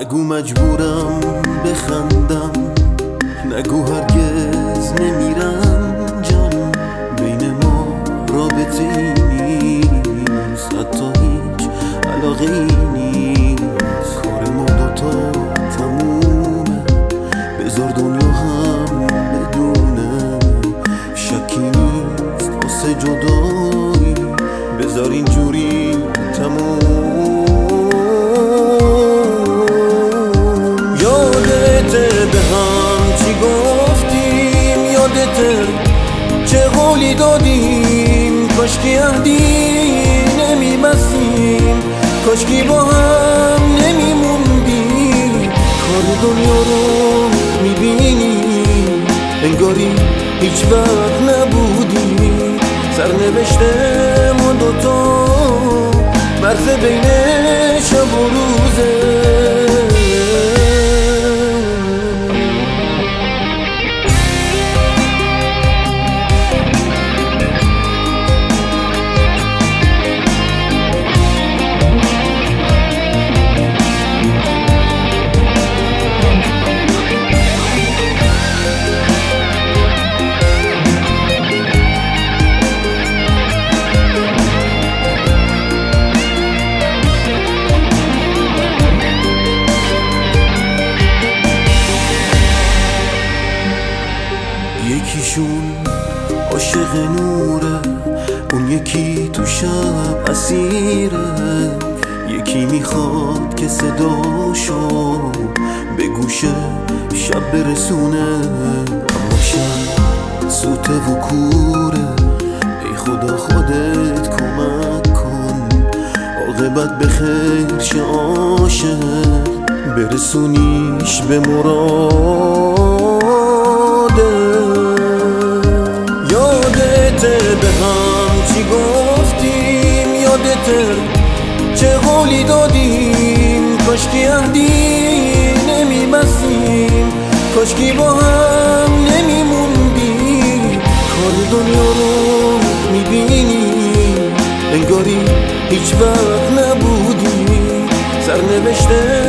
نگو مجبورم بخندم، نگو هرگز نمیرنجم. بین ما رابطه ای نیست، حتی هیچ علاقه ای نیست. کار ما دوتا تمومه، بذار دنیا هم بدونه. شکی نیست واسه جدایی، بذار اینجوری تموم. یادته به هم چی گفتیم، یادته چه قولی دادیم. کاشکی عهدی نمیبستیم، کاشکی با هم نمیموندیم. کار دنیا رو میبینی انگاری هیچ وقت نبودی. سرنوشت ما دوتا مرز بین شب و روزه. یکیشون عاشق نوره، اون یکی تو شب اسیره. یکی میخواد که صداشو به گوش شب برسونه، اما شب سوته و کوره. ای خدا خودت کمک کن، عاقبت به خیر شه عاشق، برسونیش به مراده. یادته به هم چی گفتیم، یادته چه قولی دادیم. کاشکی عهدی نمیبستیم، کاشکی با هم نمیموندیم. کار دنیا رو میبینی انگاری هیچ وقت نبودی. سرنوشت